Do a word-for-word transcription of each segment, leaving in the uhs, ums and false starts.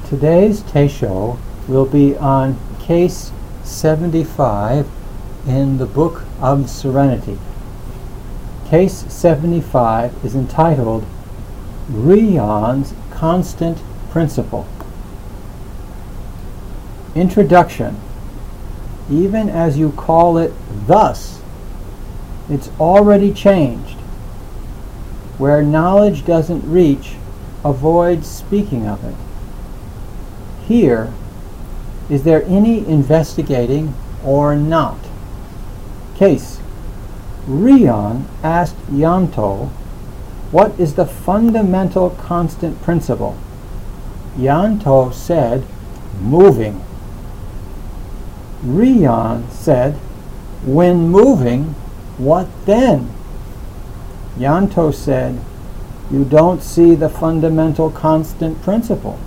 Today's Teisho will be on case seventy-five in the Book of Serenity. Case seventy-five is entitled Rion's Constant Principle. Introduction. Even as you call it thus, it's already changed. Where knowledge doesn't reach, avoid speaking of it. Here, is there any investigating or not? Case. Rion asked Yanto, what is the fundamental constant principle? Yanto said, moving. Rion said, when moving, what then? Yanto said, you don't see the fundamental constant principle.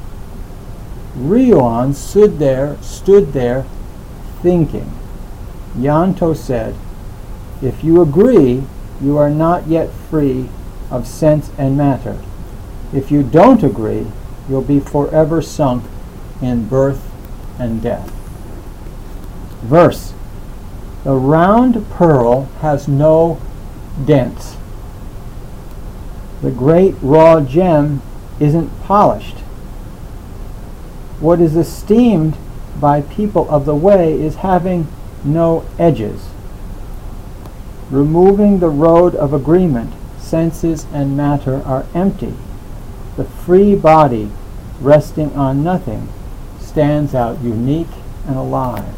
Rion stood there, stood there, thinking. Yanto said, if you agree, you are not yet free of sense and matter. If you don't agree, you'll be forever sunk in birth and death. Verse. The round pearl has no dents. The great raw gem isn't polished. What is esteemed by people of the way is having no edges. Removing the road of agreement, senses and matter are empty. The free body, resting on nothing, stands out unique and alive.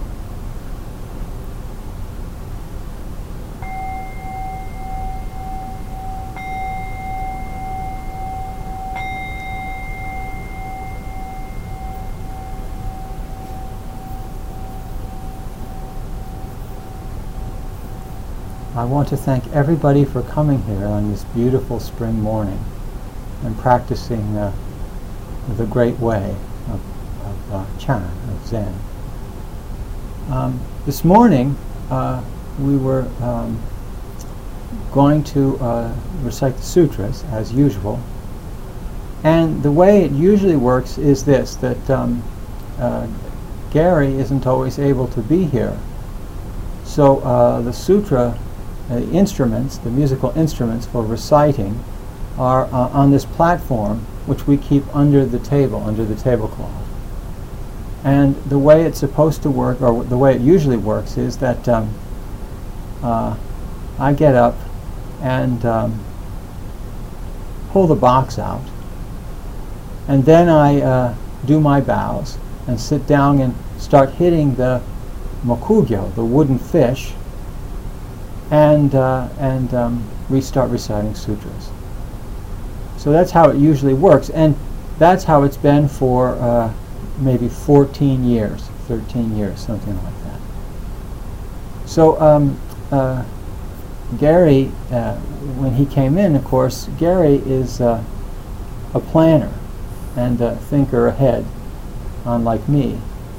I want to thank everybody for coming here on this beautiful spring morning and practicing uh, the great way of, of uh, Chan, of Zen. Um, this morning uh, we were um, going to uh, recite the sutras as usual, and the way it usually works is this, that um, uh, Gary isn't always able to be here, so uh, the sutra Uh, the instruments, the musical instruments for reciting, are uh, on this platform, which we keep under the table, under the tablecloth. And the way it's supposed to work, or the way it usually works, is that um, uh, I get up and um, pull the box out, and then I uh, do my bows and sit down and start hitting the mokugyo, the wooden fish, and uh, and um, we start reciting sutras. So that's how it usually works, and that's how it's been for uh, maybe fourteen years, thirteen years, something like that. So um, uh, Gary, uh, when he came in, of course, Gary is uh, a planner and a thinker ahead, unlike me.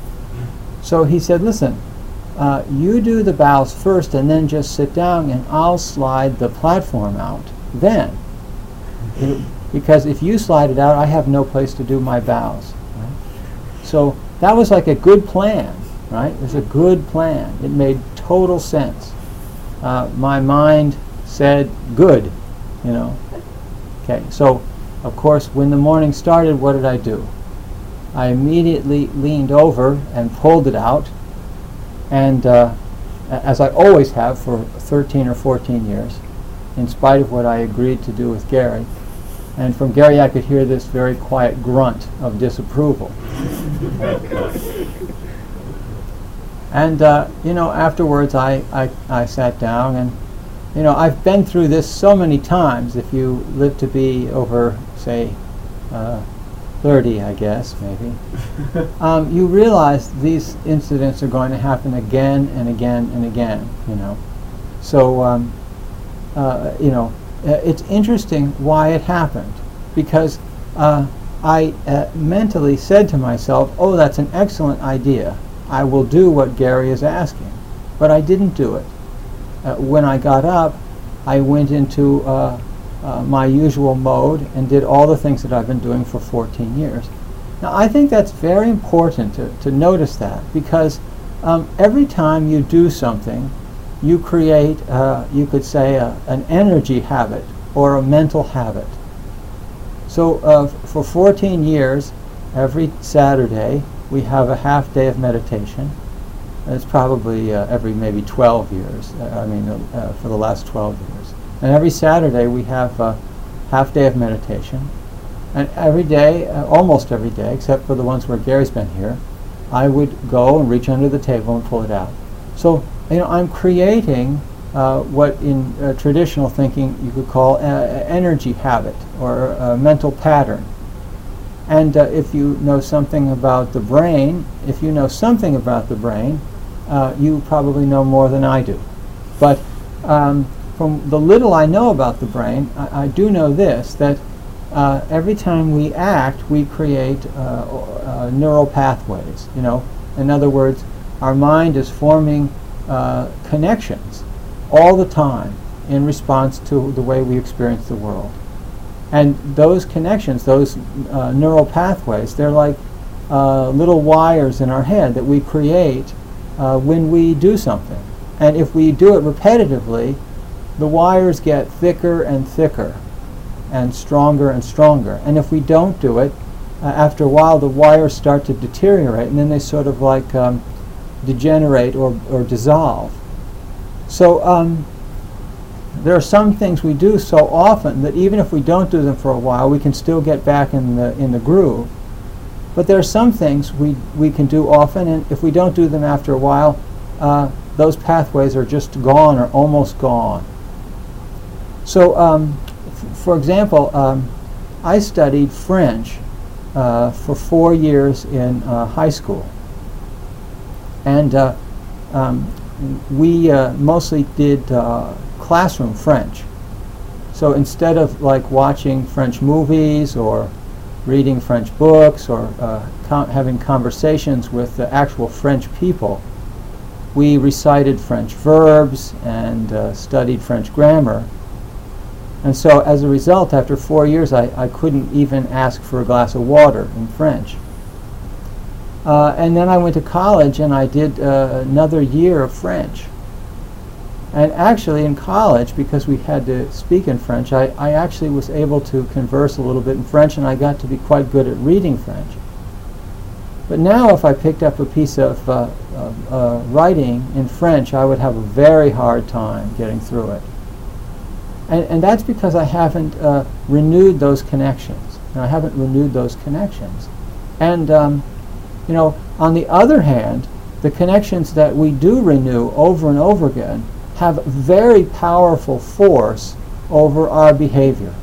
So he said, listen, Uh, you do the bows first and then just sit down and I'll slide the platform out then. It, because if you slide it out, I have no place to do my bows. Right? So that was like a good plan, right? It was a good plan. It made total sense. Uh, my mind said, good, you know. Okay, so of course when the morning started, what did I do? I immediately leaned over and pulled it out. And uh, as I always have for thirteen or fourteen years, in spite of what I agreed to do with Gary. And from Gary I could hear this very quiet grunt of disapproval. And, uh, you know, afterwards I, I, I sat down and, you know, I've been through this so many times. If you live to be over, say, uh, thirty, I guess, maybe, um, you realize these incidents are going to happen again and again and again, you know. So, um, uh, you know, uh, it's interesting why it happened, because uh, I uh, mentally said to myself, oh, that's an excellent idea. I will do what Gary is asking. But I didn't do it. Uh, when I got up, I went into uh, uh, my usual mode and did all the things that I've been doing for fourteen years. Now, I think that's very important to, to notice that, because um, every time you do something, you create, uh, you could say, a, an energy habit or a mental habit. So uh, for fourteen years, every Saturday, we have a half day of meditation. It's probably uh, every maybe twelve years, uh, I mean, uh, for the last twelve years. And every Saturday, we have a half day of meditation. And every day, uh, almost every day, except for the ones where Gary's been here, I would go and reach under the table and pull it out. So, you know, I'm creating uh, what in uh, traditional thinking you could call an energy habit or a mental pattern. And uh, if you know something about the brain, if you know something about the brain, uh, you probably know more than I do. But um, from the little I know about the brain, I, I do know this, that Uh, every time we act, we create uh, uh, neural pathways. You know, in other words, our mind is forming uh, connections all the time in response to the way we experience the world. And those connections, those uh, neural pathways, they're like uh, little wires in our head that we create uh, when we do something. And if we do it repetitively, the wires get thicker and thicker and stronger and stronger. And if we don't do it, uh, after a while the wires start to deteriorate, and then they sort of like um, degenerate or, or dissolve. So um, there are some things we do so often that even if we don't do them for a while, we can still get back in the in the groove. But there are some things we, we can do often, and if we don't do them after a while, uh, those pathways are just gone or almost gone. So um, for example, um, I studied French uh, for four years in uh, high school. And uh, um, we uh, mostly did uh, classroom French. So instead of like watching French movies or reading French books or uh, com- having conversations with the actual French people, we recited French verbs and uh, studied French grammar. And so as a result, after four years, I, I couldn't even ask for a glass of water in French. Uh, and then I went to college and I did uh, another year of French. And actually in college, because we had to speak in French, I, I actually was able to converse a little bit in French, and I got to be quite good at reading French. But now if I picked up a piece of uh, uh, uh, writing in French, I would have a very hard time getting through it. And, and that's because I haven't uh, renewed those connections. And I haven't renewed those connections. And, um, you know, on the other hand, the connections that we do renew over and over again have very powerful force over our behavior.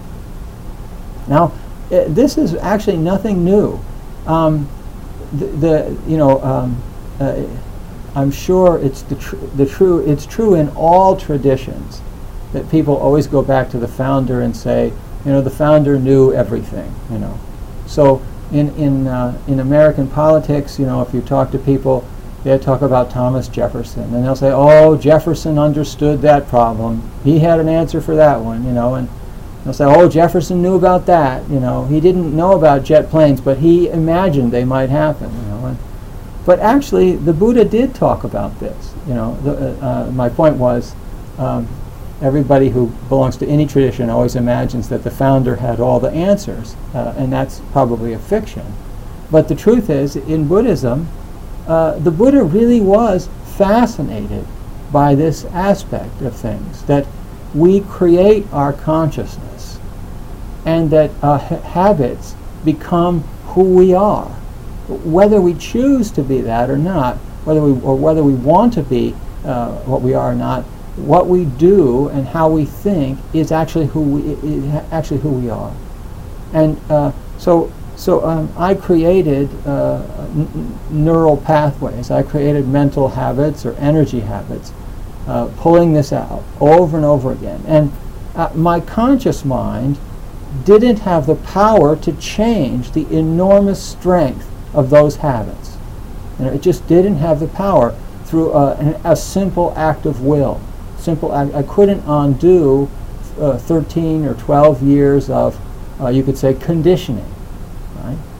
Now, I- this is actually nothing new. Um, the, the, you know, um, uh, I'm sure it's the, tr- the true. It's true in all traditions that people always go back to the founder and say, you know, the founder knew everything, you know. So in in uh, in American politics, you know, if you talk to people, they talk about Thomas Jefferson, and they'll say, oh, Jefferson understood that problem. He had an answer for that one, you know, and they'll say, oh, Jefferson knew about that, you know. He didn't know about jet planes, but he imagined they might happen, you know. And, but actually, the Buddha did talk about this, you know. The, uh, uh, my point was, um, everybody who belongs to any tradition always imagines that the founder had all the answers, uh, and that's probably a fiction. But the truth is, in Buddhism, uh, the Buddha really was fascinated by this aspect of things, that we create our consciousness, and that uh, ha- habits become who we are. Whether we choose to be that or not, whether we or whether we want to be uh, what we are or not, what we do and how we think is actually who we is actually who we are. And uh, so so um, I created uh, n- neural pathways. I created mental habits or energy habits, uh, pulling this out over and over again. And uh, my conscious mind didn't have the power to change the enormous strength of those habits. You know, it just didn't have the power through uh, an, a simple act of will. Simple. I, I couldn't undo uh, thirteen or twelve years of, uh, you could say, conditioning, right?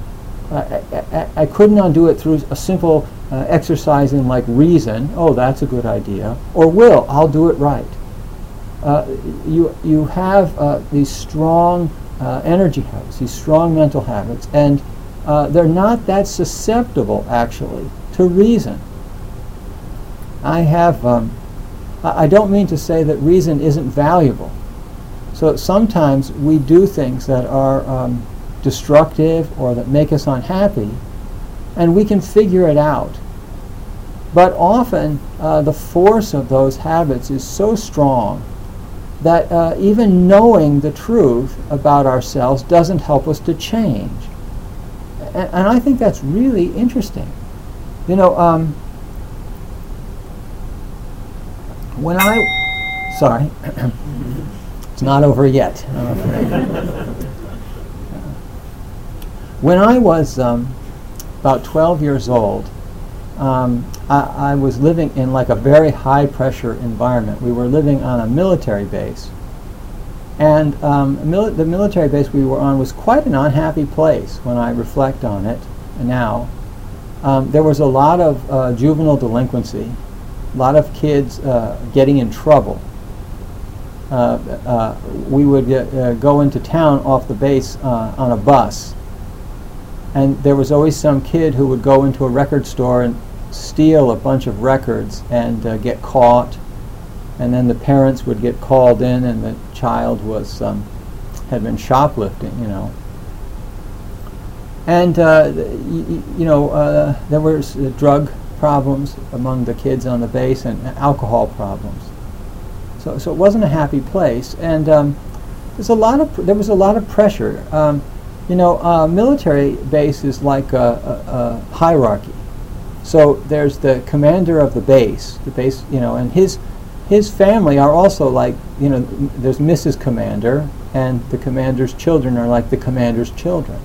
I, I, I couldn't undo it through a simple uh, exercise in like reason, oh, that's a good idea, or will, I'll do it right. Uh, you, you have uh, these strong uh, energy habits, these strong mental habits, and uh, they're not that susceptible, actually, to reason. I have, um, I, I don't mean to say that reason isn't valuable. So sometimes we do things that are um, destructive or that make us unhappy, and we can figure it out. But often uh, the force of those habits is so strong that uh, even knowing the truth about ourselves doesn't help us to change. And, and I think that's really interesting. You know, um, when I, sorry, it's not over yet, I'm afraid. When I was um, about twelve years old, um, I, I was living in like a very high pressure environment. We were living on a military base. And um, mili- the military base we were on was quite an unhappy place when I reflect on it now. Um, there was a lot of uh, juvenile delinquency, a lot of kids uh, getting in trouble. Uh, uh, we would get, uh, go into town off the base uh, on a bus, and there was always some kid who would go into a record store and steal a bunch of records and uh, get caught, and then the parents would get called in and the child was um, had been shoplifting, you know. And uh, y- you know, uh, there was uh, drug problems among the kids on the base and alcohol problems. So, so it wasn't a happy place, and um, there's a lot of pr- there was a lot of pressure. Um, you know, uh, military base is like a, a, a hierarchy. So there's the commander of the base, the base, you know, and his his family are also like, you know, m- there's Missus Commander, and the commander's children are like the commander's children.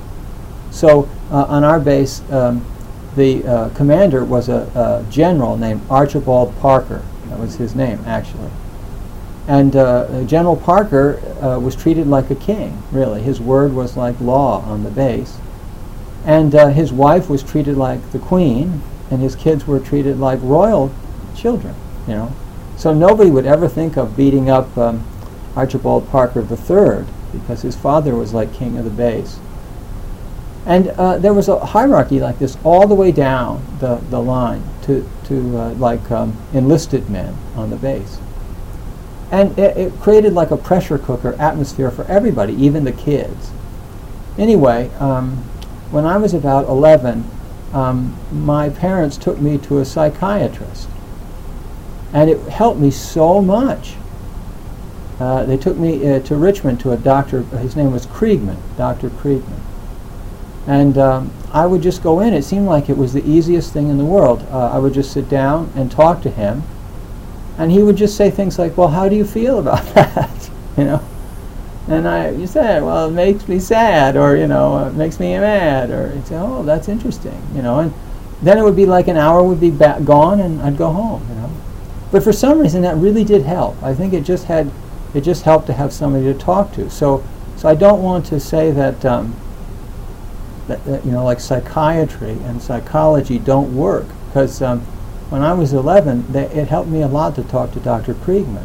So uh, on our base, um, the uh, commander was a, a general named Archibald Parker. That was his name, actually. And uh, General Parker uh, was treated like a king, really. His word was like law on the base. And uh, his wife was treated like the queen, and his kids were treated like royal children, you know. So nobody would ever think of beating up um, Archibald Parker the third, because his father was like king of the base. And uh, there was a hierarchy like this all the way down the, the line to, to uh, like um, enlisted men on the base. And it, it created like a pressure cooker atmosphere for everybody, even the kids. Anyway, um, when I was about eleven, um, my parents took me to a psychiatrist. And it helped me so much. Uh, they took me uh, to Richmond to a doctor, his name was Kriegman, Doctor Kriegman. And um, I would just go in. It seemed like it was the easiest thing in the world. Uh, I would just sit down and talk to him. And he would just say things like, well, how do you feel about that? You know? And I, you say, well, it makes me sad, or, you know, it makes me mad, or he'd say, oh, that's interesting, you know. And then it would be like an hour would be ba- gone, and I'd go home, you know. But for some reason, that really did help. I think it just had, it just helped to have somebody to talk to. So, so I don't want to say that, um, that, that you know, like psychiatry and psychology don't work, because um, when I was eleven, they, it helped me a lot to talk to Doctor Kriegman.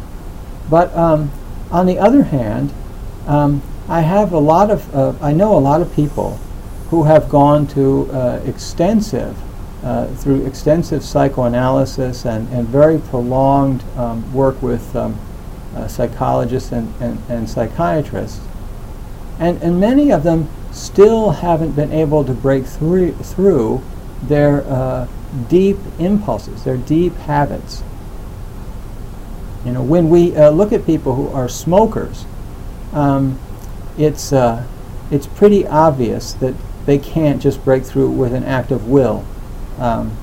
But um, on the other hand, um, I have a lot of, uh, I know a lot of people who have gone to uh, extensive, uh, through extensive psychoanalysis and, and very prolonged um, work with um, uh, psychologists and, and, and psychiatrists. And, and many of them still haven't been able to break through, through their uh, deep impulses, their deep habits. You know, when we uh, look at people who are smokers, um, it's uh, it's pretty obvious that they can't just break through with an act of will. Um,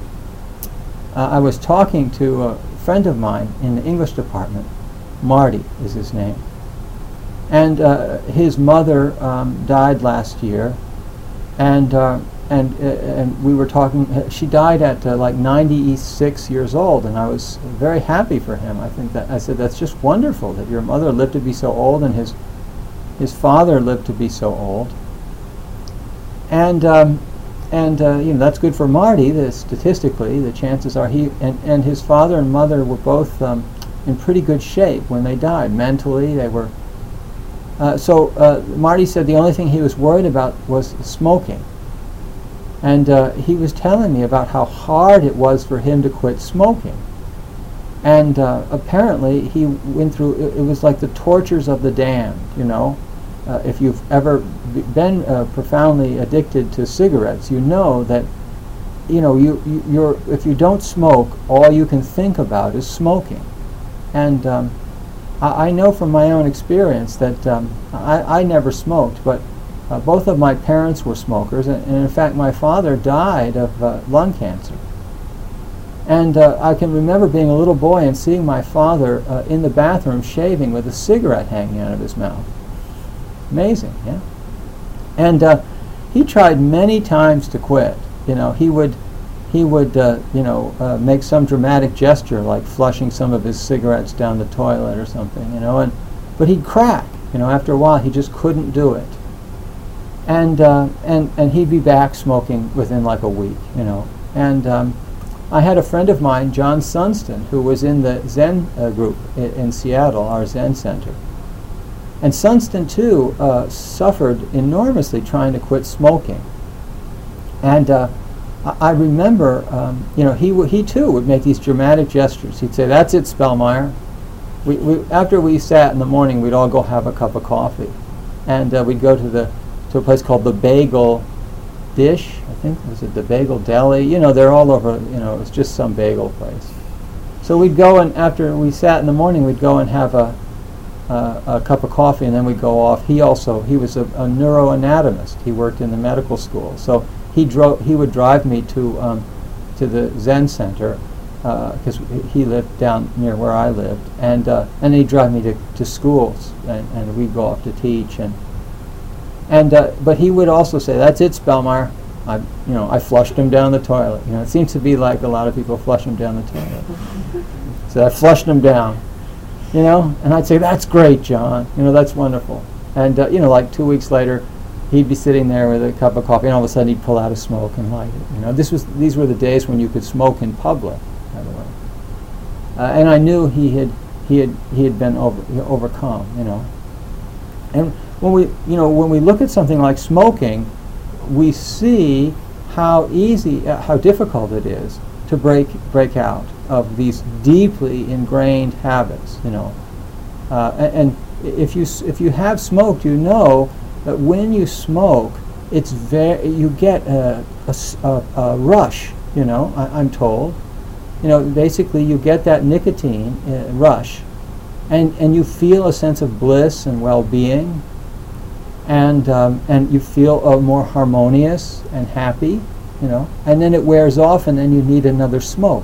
uh, I was talking to a friend of mine in the English department. Marty is his name, and uh, his mother um, died last year, and. Uh, And uh, and we were talking. Uh, she died at uh, like ninety-six years old, and I was very happy for him. I think that I said that's just wonderful that your mother lived to be so old, and his his father lived to be so old. and um, and uh, you know, that's good for Marty. The, statistically, the chances are he and, and his father and mother were both um, in pretty good shape when they died. Mentally, they were. Uh, so uh, Marty said the only thing he was worried about was smoking. And uh, he was telling me about how hard it was for him to quit smoking. And uh, apparently he went through, it, it was like the tortures of the damned, you know. Uh, if you've ever b- been uh, profoundly addicted to cigarettes, you know that, you know, you, you, you're, if you don't smoke, all you can think about is smoking. And um, I, I know from my own experience that um, I, I never smoked, but Uh, both of my parents were smokers, and, and in fact my father died of uh, lung cancer. And uh, I can remember being a little boy and seeing my father uh, in the bathroom shaving with a cigarette hanging out of his mouth. Amazing, yeah? And uh, he tried many times to quit. You know, he would, he would, uh, you know, uh, make some dramatic gesture like flushing some of his cigarettes down the toilet or something, you know, and but he'd crack. You know, after a while he just couldn't do it. And, uh, and and he'd be back smoking within like a week, you know. And um, I had a friend of mine, John Sunston, who was in the Zen uh, group in, in Seattle, our Zen center. And Sunston, too, uh, suffered enormously trying to quit smoking. And uh, I, I remember, um, you know, he, w- he too would make these dramatic gestures. He'd say, "That's it, Spellmeyer." We, we, after we sat in the morning, we'd all go have a cup of coffee. And uh, we'd go to the to a place called the Bagel Dish, I think. Was it the Bagel Deli? You know, they're all over, you know, it was just some bagel place. So we'd go, and after we sat in the morning, we'd go and have a, uh, a cup of coffee, and then we'd go off. He also, he was a, a neuroanatomist. He worked in the medical school. So he drove, he would drive me to, um, to the Zen Center, because uh, he lived down near where I lived, and uh, and he'd drive me to, to schools, and, and we'd go off to teach. and And uh, but he would also say, "That's it, Spellmeyer." I, you know, I flushed him down the toilet. You know, it seems to be like a lot of people flush him down the toilet. So I flushed him down, you know, and I'd say, "That's great, John. You know, that's wonderful." And uh, you know, like two weeks later, he'd be sitting there with a cup of coffee, and all of a sudden he'd pull out a smoke and light it. You know, this was these were the days when you could smoke in public, by the way. Uh, and I knew he had he had he had been over, overcome. You know, and. When we, you know, when we look at something like smoking, we see how easy, uh, how difficult it is to break break out of these deeply ingrained habits. You know, uh, and, and if you s- if you have smoked, you know that when you smoke, it's very you get a, a, a, a rush. You know, I, I'm told. You know, basically you get that nicotine uh, rush, and and you feel a sense of bliss and well-being. And um, and you feel uh, more harmonious and happy, you know, and then it wears off, and then you need another smoke.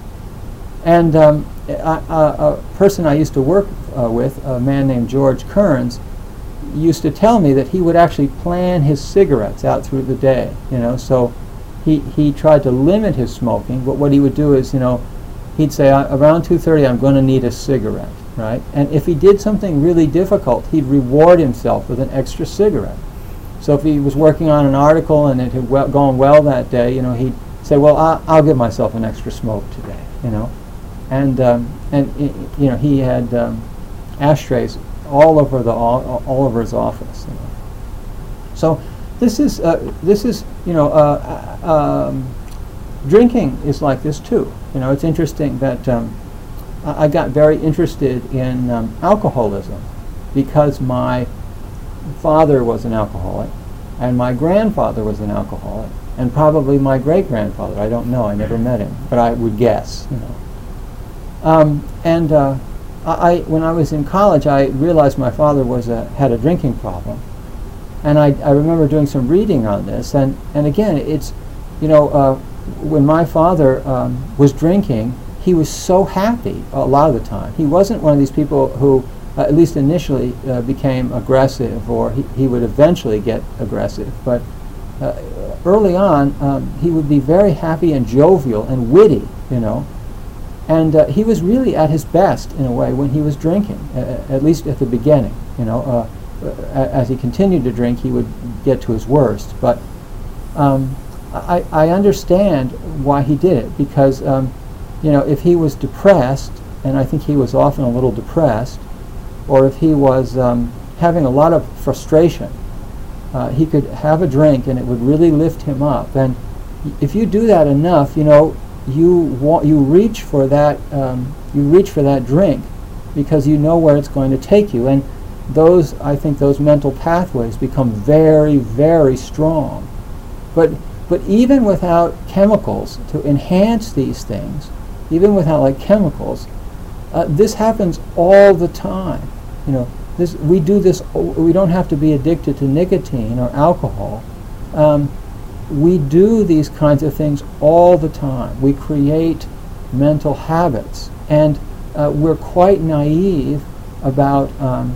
And um, a, a, a person I used to work uh, with, a man named George Kearns, used to tell me that he would actually plan his cigarettes out through the day, you know. So he he tried to limit his smoking, but what he would do is, you know, he'd say, around two thirty, I'm going to need a cigarette. Right? And if he did something really difficult, he'd reward himself with an extra cigarette. So if he was working on an article and it had well, gone well that day, you know, he'd say, "Well, I'll, I'll give myself an extra smoke today," you know. And um, and I, you know, he had um, ashtrays all over the all, all over his office. You know. So this is uh, this is you know uh, uh, um, drinking is like this too. You know, it's interesting that. Um, I got very interested in um, alcoholism because my father was an alcoholic, and my grandfather was an alcoholic, and probably my great-grandfather. I don't know. I never met him, but I would guess. You know. Um, and uh, I, when I was in college, I realized my father was a, had a drinking problem, and I, I remember doing some reading on this. And, and again, it's you know uh, when my father um, was drinking. He was so happy a lot of the time. He wasn't one of these people who, uh, at least initially, uh, became aggressive, or he, he would eventually get aggressive. But uh, early on, um, he would be very happy and jovial and witty, you know. And uh, he was really at his best, in a way, when he was drinking, uh, at least at the beginning. You know, uh, as he continued to drink, he would get to his worst. But um, I, I understand why he did it, because um, you know, if he was depressed, and I think he was often a little depressed, or if he was um, having a lot of frustration, uh, he could have a drink and it would really lift him up. And if you do that enough, you know, you wa- you reach for that um, you reach for that drink because you know where it's going to take you. And those, I think, those mental pathways become very, very strong. But but even without chemicals to enhance these things, even without like chemicals, uh, this happens all the time. You know, this we do this. We don't have to be addicted to nicotine or alcohol. Um, we do these kinds of things all the time. We create mental habits, and uh, we're quite naive about um,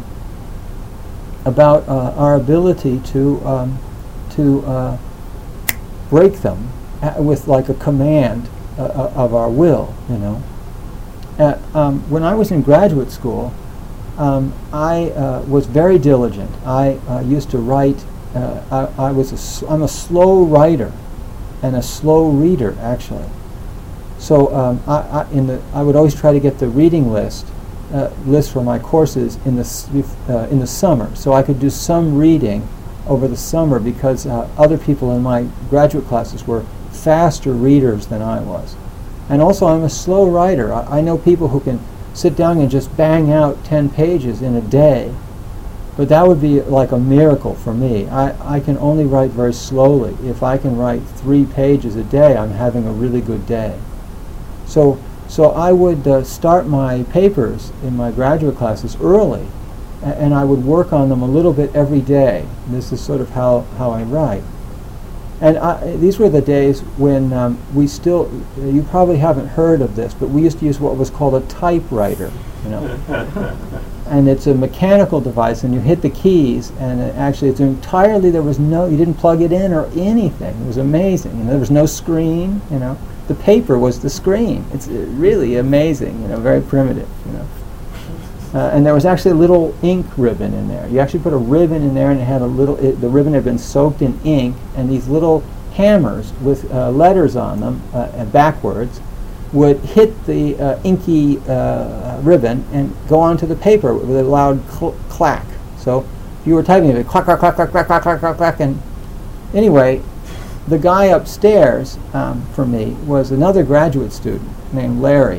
about uh, our ability to um, to uh, break them uh, with like a command uh, uh, of our will. You know, uh, um, when I was in graduate school, um, I uh, was very diligent. I uh, used to write. Uh, I, I was a s- I'm a slow writer and a slow reader, actually. So um, I, I, in the, I would always try to get the reading list uh, list for my courses in the s- uh, in the summer, so I could do some reading over the summer, because uh, other people in my graduate classes were faster readers than I was. And also, I'm a slow writer. I, I know people who can sit down and just bang out ten pages in a day. But that would be like a miracle for me. I, I can only write very slowly. If I can write three pages a day, I'm having a really good day. So so I would uh, start my papers in my graduate classes early, a- and I would work on them a little bit every day. This is sort of how, how I write. And I, these were the days when um, we still, you probably haven't heard of this, but we used to use what was called a typewriter, you know. And it's a mechanical device, and you hit the keys, and it actually it's entirely, there was no, you didn't plug it in or anything. It was amazing. You know, there was no screen, you know. The paper was the screen. It's uh, really amazing, you know, very primitive, you know. Uh, and there was actually a little ink ribbon in there. You actually put a ribbon in there, and it had a little, it, the ribbon had been soaked in ink, and these little hammers with uh, letters on them, uh, and backwards, would hit the uh, inky uh, ribbon and go onto the paper with a loud cl- clack. So if you were typing it, clack, clack, clack, clack, clack, clack, clack, clack, clack. And anyway, the guy upstairs um, for me was another graduate student named Larry.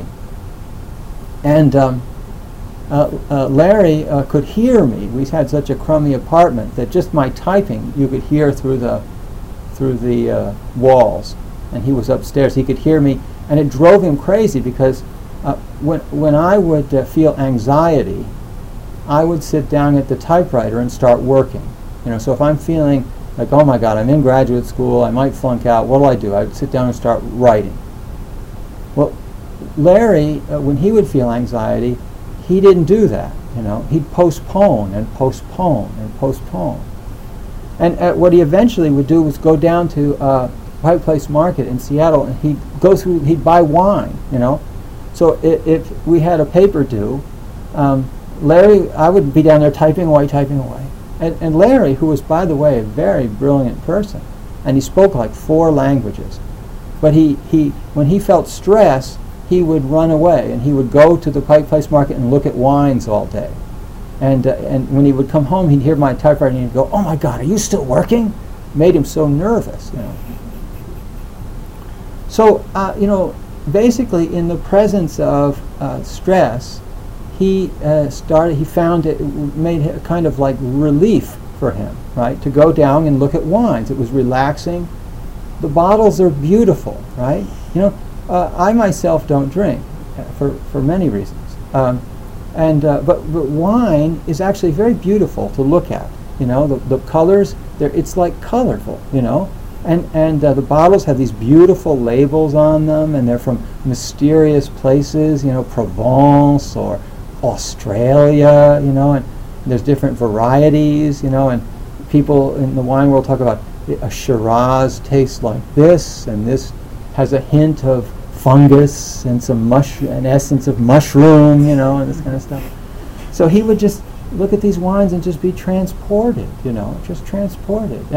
And um, uh, uh, Larry uh, could hear me. We had such a crummy apartment that just my typing you could hear through the through the uh, walls. And he was upstairs. He could hear me. And it drove him crazy, because uh, when when I would uh, feel anxiety, I would sit down at the typewriter and start working. You know, so if I'm feeling like, oh my God, I'm in graduate school, I might flunk out, what do I do? I would sit down and start writing. Well, Larry, uh, when he would feel anxiety, he didn't do that. You know, he'd postpone and postpone and postpone. And uh, what he eventually would do was go down to uh, Pike Place Market in Seattle, and he'd go through, he'd buy wine, you know. So if, if we had a paper due, um, Larry, I would be down there typing away, typing away. And, and Larry, who was, by the way, a very brilliant person, and he spoke like four languages, but he, he when he felt stress, he would run away, and he would go to the Pike Place Market and look at wines all day. And, uh, and when he would come home, he'd hear my typewriter, and he'd go, oh my God, are you still working? Made him so nervous, you know. So, uh, you know, basically in the presence of uh, stress, he uh, started, he found it made a kind of like relief for him, right, to go down and look at wines. It was relaxing. The bottles are beautiful, right? You know, uh, I myself don't drink uh, for, for many reasons. Um, and uh, but, but wine is actually very beautiful to look at. You know, the, the colors, they're, it's like colorful, you know. And and uh, the bottles have these beautiful labels on them, and they're from mysterious places, you know, Provence or Australia, you know, and there's different varieties, you know, and people in the wine world talk about a Shiraz tastes like this, and this has a hint of fungus and some mush, an essence of mushroom, you know, and this kind of stuff. So he would just look at these wines and just be transported, you know, just transported. And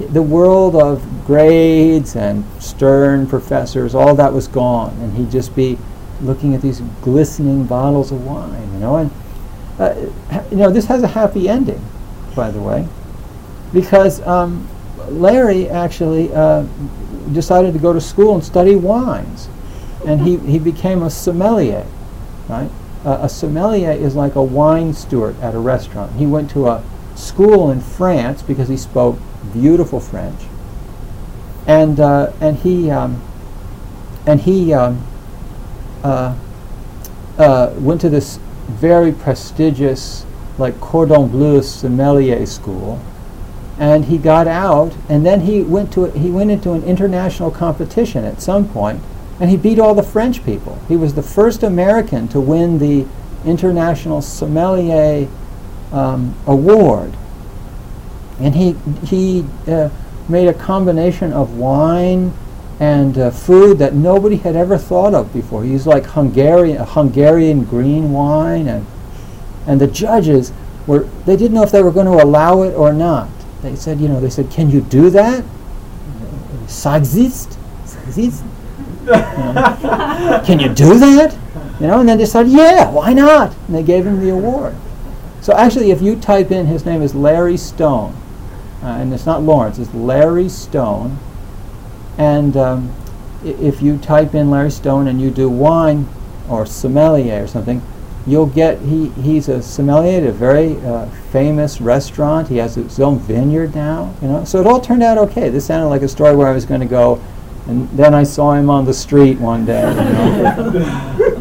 the world of grades and stern professors, all that was gone, and he'd just be looking at these glistening bottles of wine, you know. And uh, ha- you know, this has a happy ending, by the way, because um, Larry actually uh, decided to go to school and study wines, and he, he became a sommelier, right? Uh, a sommelier is like a wine steward at a restaurant. He went to a school in France because he spoke beautiful French, and uh, and he um, and he um, uh, uh, went to this very prestigious, like Cordon Bleu sommelier school, and he got out, and then he went to a, he went into an international competition at some point, and he beat all the French people. He was the first American to win the International Sommelier um, Award. And he he uh, made a combination of wine and uh, food that nobody had ever thought of before. He used like Hungarian a Hungarian green wine, and and the judges were they didn't know if they were going to allow it or not. They said, you know, they said, "Can you do that? Ça existe? Ça existe? You know, can you do that?" You know, and then they said, "Yeah, why not?" And they gave him the award. So actually, if you type in, his name is Larry Stone, uh, and it's not Lawrence, it's Larry Stone. And um, I- if you type in Larry Stone and you do wine or sommelier or something, you'll get, he, he's a sommelier at a very uh, famous restaurant. He has his own vineyard now, you know. So it all turned out okay. This sounded like a story where I was going to go, and then I saw him on the street one day, you know.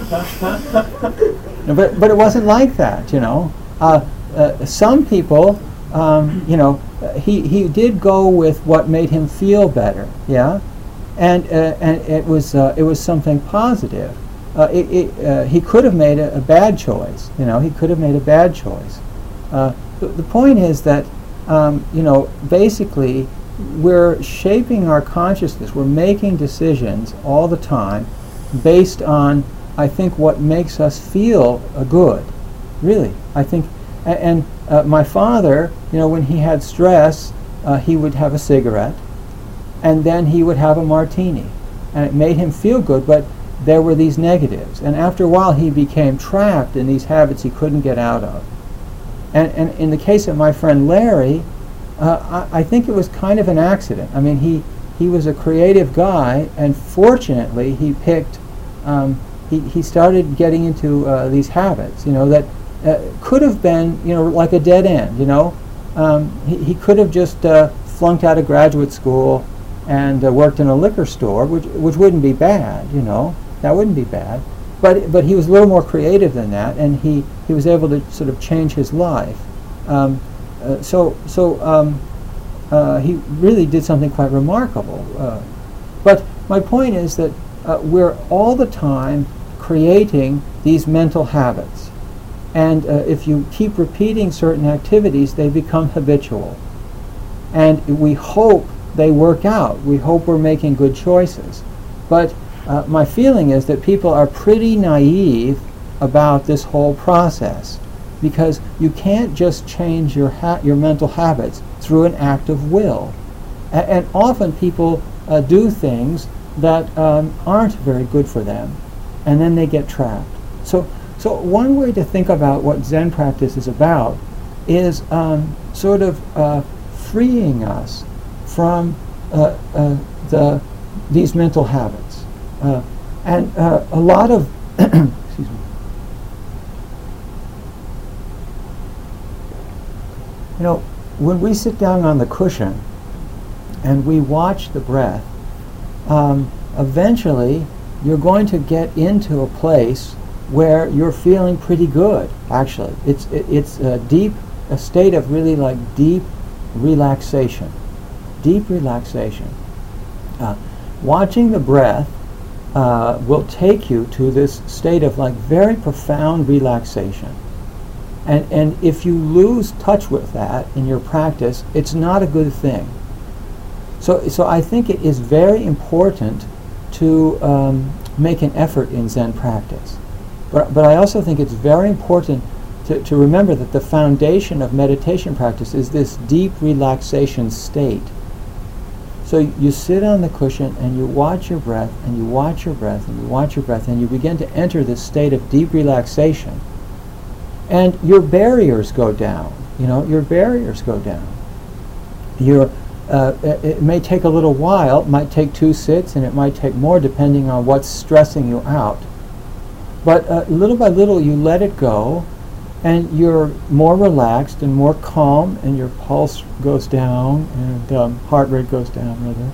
No, but but it wasn't like that, you know. Uh, uh, some people, um, you know, uh, he he did go with what made him feel better, yeah, and uh, and it was uh, it was something positive. Uh, it, it, uh, he could have made a, a bad choice, you know. He could have made a bad choice. Uh, the, the point is that, um, you know, basically, we're shaping our consciousness. We're making decisions all the time based on, I think, what makes us feel uh, good, really. I think, a- and uh, my father, you know, when he had stress, uh, he would have a cigarette, and then he would have a martini, and it made him feel good, but there were these negatives. And after a while, he became trapped in these habits he couldn't get out of. And, and in the case of my friend Larry, uh, I, I think it was kind of an accident. I mean, he, he was a creative guy, and fortunately, he picked um, He, he started getting into uh, these habits, you know, that uh, could have been, you know, like a dead end, you know. Um, he, he could have just uh, flunked out of graduate school and uh, worked in a liquor store, which which wouldn't be bad, you know. That wouldn't be bad. But but he was a little more creative than that, and he, he was able to sort of change his life. Um, uh, so so um, uh, he really did something quite remarkable. Uh, but my point is that uh, we're all the time creating these mental habits. And uh, if you keep repeating certain activities, they become habitual. And we hope they work out. We hope we're making good choices. But uh, my feeling is that people are pretty naive about this whole process, because you can't just change your ha- your mental habits through an act of will. A- and often people uh, do things that um, aren't very good for them, and then they get trapped. So, so one way to think about what Zen practice is about is um, sort of uh, freeing us from uh, uh, the these mental habits, uh, and uh, a lot of excuse me. You know, when we sit down on the cushion and we watch the breath, um, eventually you're going to get into a place where you're feeling pretty good. Actually, it's it, it's a deep, a state of really like deep relaxation, deep relaxation. Uh, watching the breath uh, will take you to this state of like very profound relaxation. And and if you lose touch with that in your practice, it's not a good thing. So so I think it is very important to um, make an effort in Zen practice. But but I also think it's very important to, to remember that the foundation of meditation practice is this deep relaxation state. So you sit on the cushion and you watch your breath and you watch your breath and you watch your breath and you begin to enter this state of deep relaxation. And your barriers go down. You know, your barriers go down. Your, uh, it, it may take a little while. It might take two sits and it might take more depending on what's stressing you out. But uh, little by little you let it go and you're more relaxed and more calm, and your pulse goes down, and um, heart rate goes down, rather.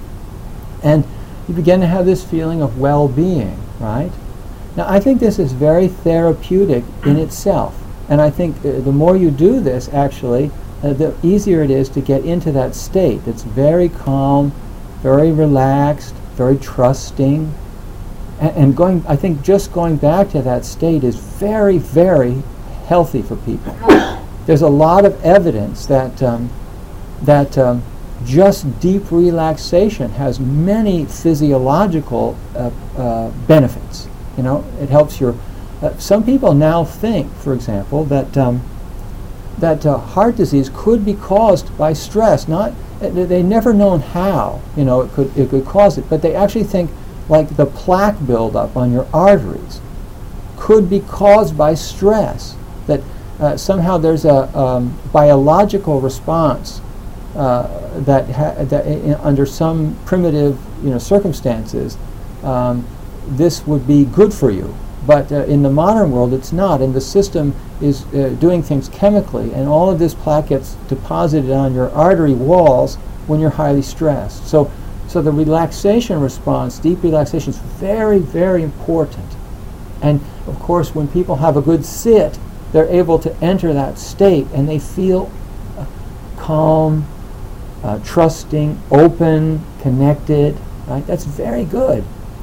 And you begin to have this feeling of well-being, right? Now, I think this is very therapeutic in itself. And I think uh, the more you do this, actually, uh, the easier it is to get into that state that's very calm, very relaxed, very trusting. And, and going, I think just going back to that state is very, very healthy for people. There's a lot of evidence that um, that um, just deep relaxation has many physiological uh, uh, benefits. You know, it helps your. Uh, some people now think, for example, that um, that uh, heart disease could be caused by stress. Not uh, they never known how. You know, it could it could cause it, but they actually think like the plaque buildup on your arteries could be caused by stress. That uh, somehow there's a um, biological response uh, that, ha- that in, under some primitive, you know, circumstances, um, this would be good for you. But uh, in the modern world, it's not, and the system is uh, doing things chemically, and all of this plaque gets deposited on your artery walls when you're highly stressed. So, so the relaxation response, deep relaxation, is very, very important. And of course, when people have a good sit, they're able to enter that state and they feel uh, calm, uh, trusting, open, connected. Right? That's very good.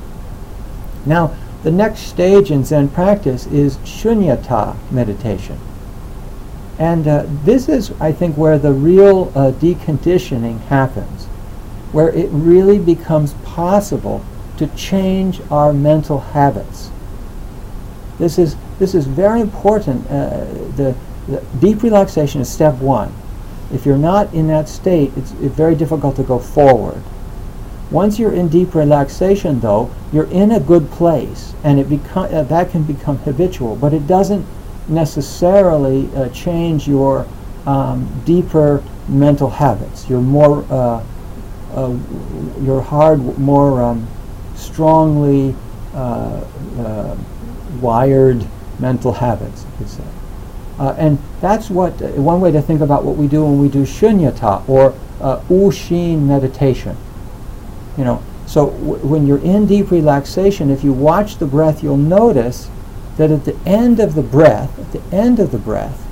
Now, the next stage in Zen practice is shunyata meditation. And uh, this is, I think, where the real uh, deconditioning happens, where it really becomes possible to change our mental habits. This is This is very important. Uh, the, the deep relaxation is step one. If you're not in that state, it's, it's very difficult to go forward. Once you're in deep relaxation, though, you're in a good place, and it become, uh, that can become habitual, but it doesn't necessarily uh, change your um, deeper mental habits. You're more, uh, uh, your hard, more um, strongly uh, uh, wired mental habits, you could say. Uh, and that's what, uh, one way to think about what we do when we do shunyata, or uh, ushin meditation. You know, so w- when you're in deep relaxation, if you watch the breath, you'll notice that at the end of the breath, at the end of the breath,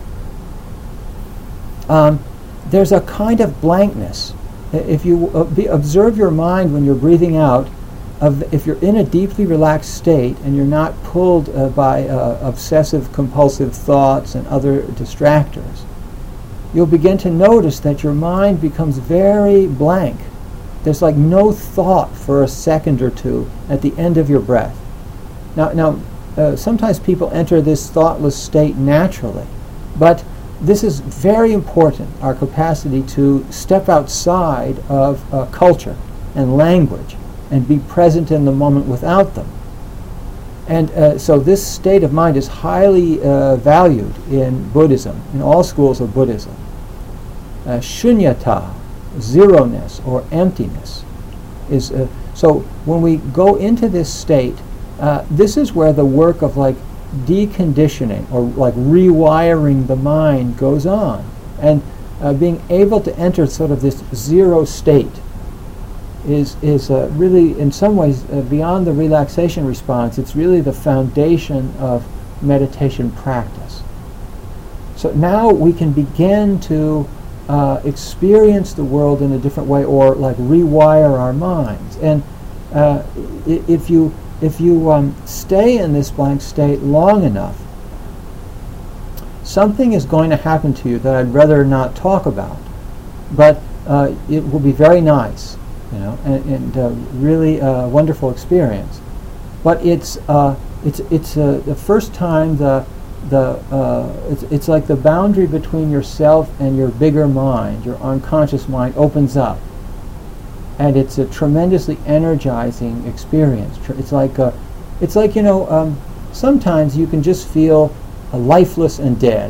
um, there's a kind of blankness. If you uh, be, observe your mind when you're breathing out, of if you're in a deeply relaxed state and you're not pulled uh, by uh, obsessive compulsive thoughts and other distractors, you'll begin to notice that your mind becomes very blank. There's like no thought for a second or two at the end of your breath. Now, now uh, sometimes people enter this thoughtless state naturally, but this is very important, our capacity to step outside of uh, culture and language and be present in the moment without them. And uh, so this state of mind is highly uh, valued in Buddhism, in all schools of Buddhism. Uh, shunyata, zero-ness or emptiness, is uh, so when we go into this state, uh, this is where the work of like deconditioning or like rewiring the mind goes on, and uh, being able to enter sort of this zero state is is uh, really in some ways uh, beyond the relaxation response. It's really the foundation of meditation practice. So now we can begin to uh, experience the world in a different way, or like rewire our minds. And uh, I- if you if you um, stay in this blank state long enough, something is going to happen to you that I'd rather not talk about, but uh, it will be very nice, you know, and, and uh, really a wonderful experience. But it's uh, it's it's uh, the first time the the uh, it's, it's like the boundary between yourself and your bigger mind, your unconscious mind, opens up. And it's a tremendously energizing experience. Tr- It's like, a, it's like you know, um, sometimes you can just feel uh, lifeless and dead.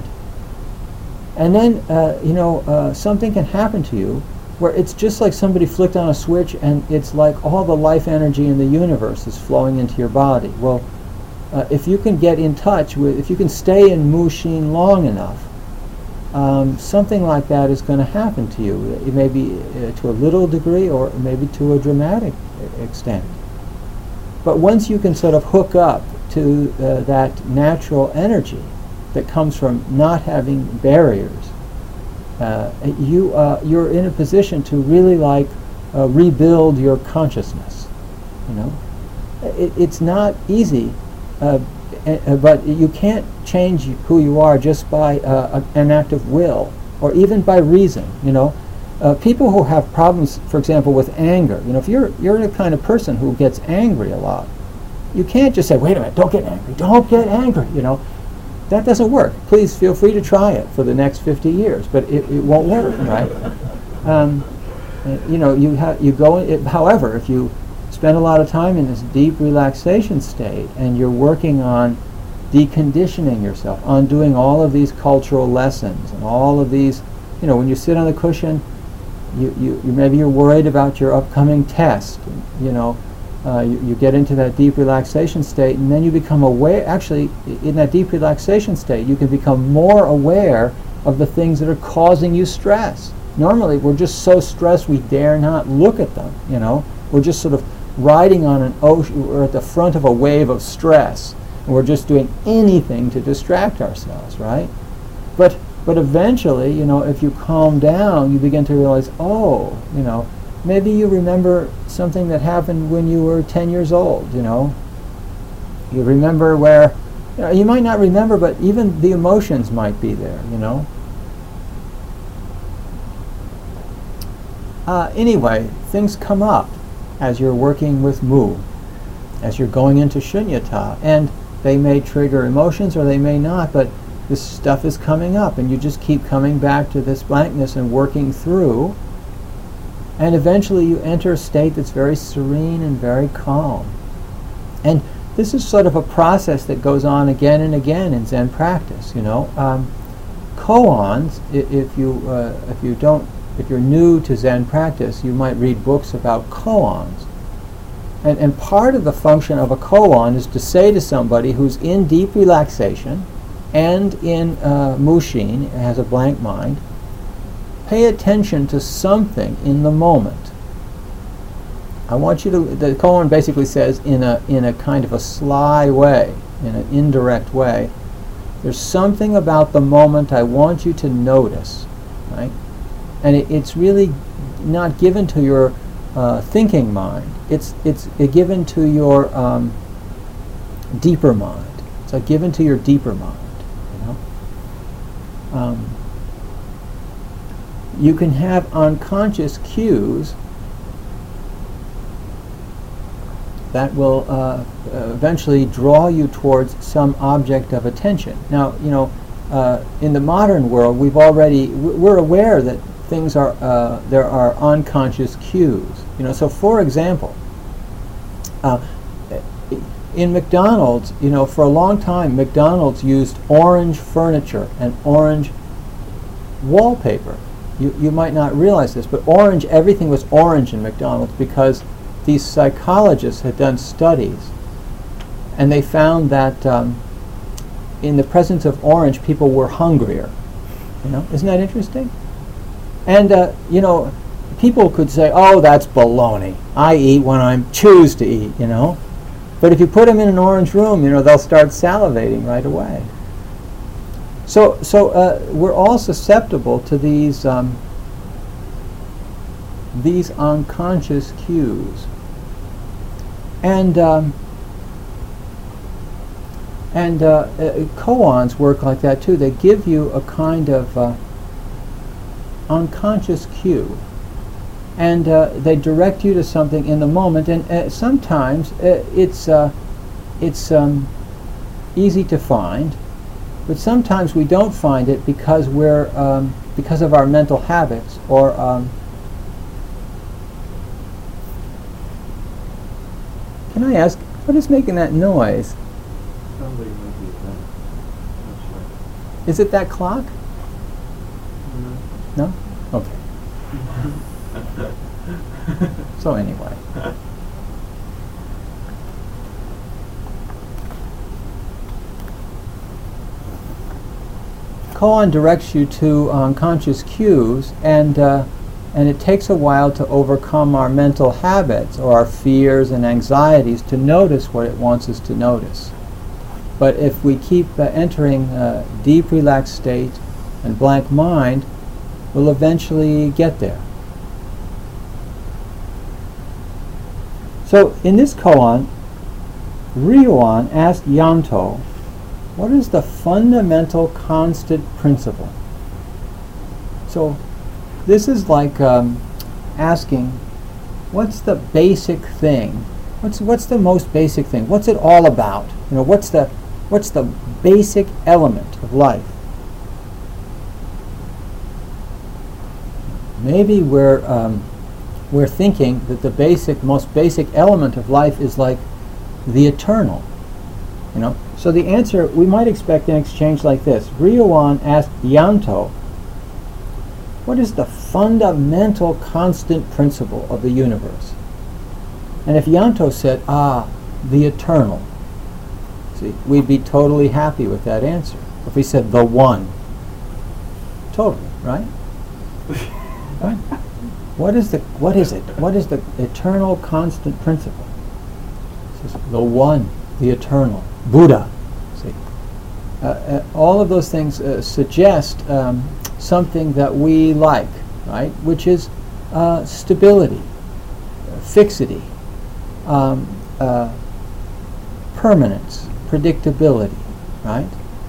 And then, uh, you know, uh, something can happen to you where it's just like somebody flicked on a switch and it's like all the life energy in the universe is flowing into your body. Well, uh, if you can get in touch with, if you can stay in Mushin long enough, um, something like that is going to happen to you. It may be uh, to a little degree or maybe to a dramatic extent. But once you can sort of hook up to uh, that natural energy that comes from not having barriers, uh, you, uh, you're in a position to really like uh, rebuild your consciousness. You know, it, it's not easy, uh, uh, but you can't change who you are just by uh, a, an act of will or even by reason. You know, uh, people who have problems, for example, with anger. You know, if you're you're the kind of person who gets angry a lot, you can't just say, "Wait a minute, don't get angry, don't get angry." You know. That doesn't work. Please feel free to try it for the next fifty years, but it, it won't work, right? Um, uh, you know, you have you go. It, however, if you spend a lot of time in this deep relaxation state and you're working on deconditioning yourself, on doing all of these cultural lessons and all of these, you know, when you sit on the cushion, you, you, you maybe you're worried about your upcoming test, you know. Uh, you, you get into that deep relaxation state, and then you become aware. Actually, in that deep relaxation state, you can become more aware of the things that are causing you stress. Normally, we're just so stressed we dare not look at them. You know, we're just sort of riding on an ocean. We're at the front of a wave of stress, and we're just doing anything to distract ourselves, right? But but eventually, you know, if you calm down, you begin to realize, oh, you know. Maybe you remember something that happened when you were ten years old, you know. You remember where, you know, you might not remember, but even the emotions might be there, you know. Uh, anyway, things come up as you're working with Mu, as you're going into Shunyata, and they may trigger emotions or they may not, but this stuff is coming up, and you just keep coming back to this blankness and working through. And eventually you enter a state that's very serene and very calm. And this is sort of a process that goes on again and again in Zen practice, you know. Um, koans, I- if you uh, if you don't, if you're new to Zen practice, you might read books about koans. And, and part of the function of a koan is to say to somebody who's in deep relaxation and in uh, Mushin, has a blank mind, pay attention to something in the moment. I want you to, the koan basically says in a in a kind of a sly way, in an indirect way, there's something about the moment I want you to notice, right? And it, it's really not given to your uh, thinking mind. It's it's uh, given to your um, deeper mind. It's like given to your deeper mind, you know. Um, You can have unconscious cues that will uh, eventually draw you towards some object of attention. Now, you know, uh, in the modern world, we've already we're aware that things are uh, there are unconscious cues. You know, so for example, uh, in McDonald's, you know, for a long time, McDonald's used orange furniture and orange wallpaper. You, you might not realize this, but orange, everything was orange in McDonald's because these psychologists had done studies and they found that um, in the presence of orange, people were hungrier. You know, isn't that interesting? And, uh, you know, people could say, oh, that's baloney. I eat when I choose to eat, you know. But if you put them in an orange room, you know, they'll start salivating right away. So, so uh, we're all susceptible to these um, these unconscious cues, and um, and uh, uh, koans work like that too. They give you a kind of uh, unconscious cue, and uh, they direct you to something in the moment. And uh, sometimes uh, it's uh, it's um, easy to find. but sometimes we don't find it because we're um, because of our mental habits or um, can I ask, what is making that noise? Sounds like it might be a gun. Not sure. Is it that clock? No. No? Okay. So anyway. Koan directs you to unconscious cues, and uh, and it takes a while to overcome our mental habits or our fears and anxieties to notice what it wants us to notice. But if we keep uh, entering a deep relaxed state and blank mind, we'll eventually get there. So in this koan, Ryuan asked Yanto, what is the fundamental constant principle? So this is like um, asking, what's the basic thing? What's what's the most basic thing? What's it all about? You know, what's the what's the basic element of life? Maybe we're um, we're thinking that the basic, most basic element of life is like the eternal. You know, so the answer we might expect an exchange like this. Ryuan asked Yanto, what is the fundamental constant principle of the universe? And if Yanto said, ah, the eternal, see, we'd be totally happy with that answer. If we said the one, totally, right? Right? What is the what is it? What is the eternal constant principle? It says the one, the eternal, Buddha. See, uh, uh, all of those things uh, suggest um, something that we like, right? Which is uh, stability, uh, fixity, um, uh, permanence, predictability, right?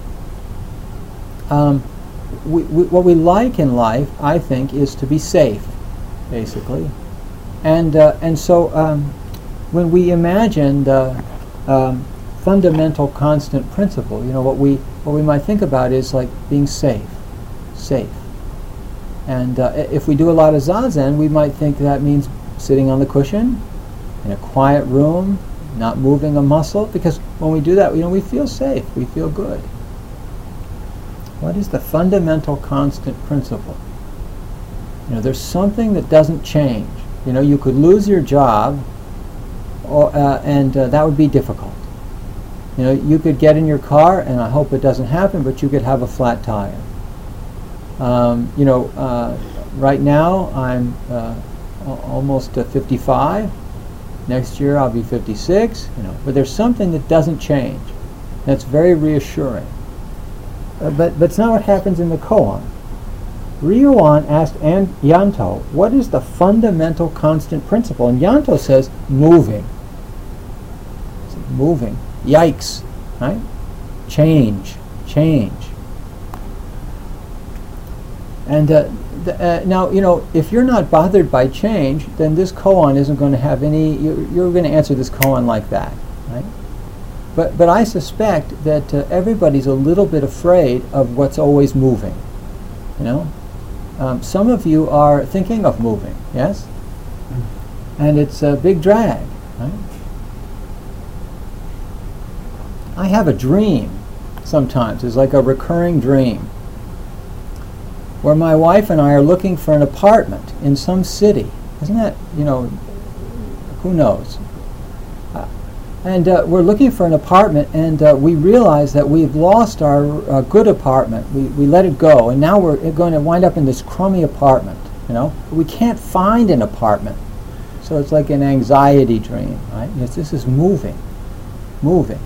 Um, we, we, what we like in life, I think, is to be safe, basically, and uh, and so um, when we imagine the um, fundamental constant principle, you know, what we what we might think about is like being safe, safe, and uh, if we do a lot of zazen, we might think that means sitting on the cushion in a quiet room, not moving a muscle, because when we do that, you know, we feel safe, we feel good. What is the fundamental constant principle? You know, there's something that doesn't change. You know, you could lose your job, or, uh, and uh, that would be difficult. You know, you could get in your car, and I hope it doesn't happen, but you could have a flat tire. Um, you know, uh, right now I'm uh, al- almost uh, fifty-five. Next year I'll be fifty-six. You know, but there's something that doesn't change. That's very reassuring. Uh, but, but it's not what happens in the koan. Ryuan asked An- Yanto, what is the fundamental constant principle? And Yanto says, moving. Moving. Yikes. Right? Change. Change. And uh, th- uh, now, you know, if you're not bothered by change, then this koan isn't going to have any, you're, you're going to answer this koan like that. Right? But but I suspect that uh, everybody's a little bit afraid of what's always moving. You know, um, some of you are thinking of moving, yes, and it's a big drag. Right? I have a dream sometimes. It's like a recurring dream where my wife and I are looking for an apartment in some city. Isn't that, you know, who knows? And uh, we're looking for an apartment, and uh, we realize that we've lost our uh, good apartment. We, we let it go, and now we're going to wind up in this crummy apartment, you know? We can't find an apartment. So it's like an anxiety dream, right? Yes, this is moving, moving.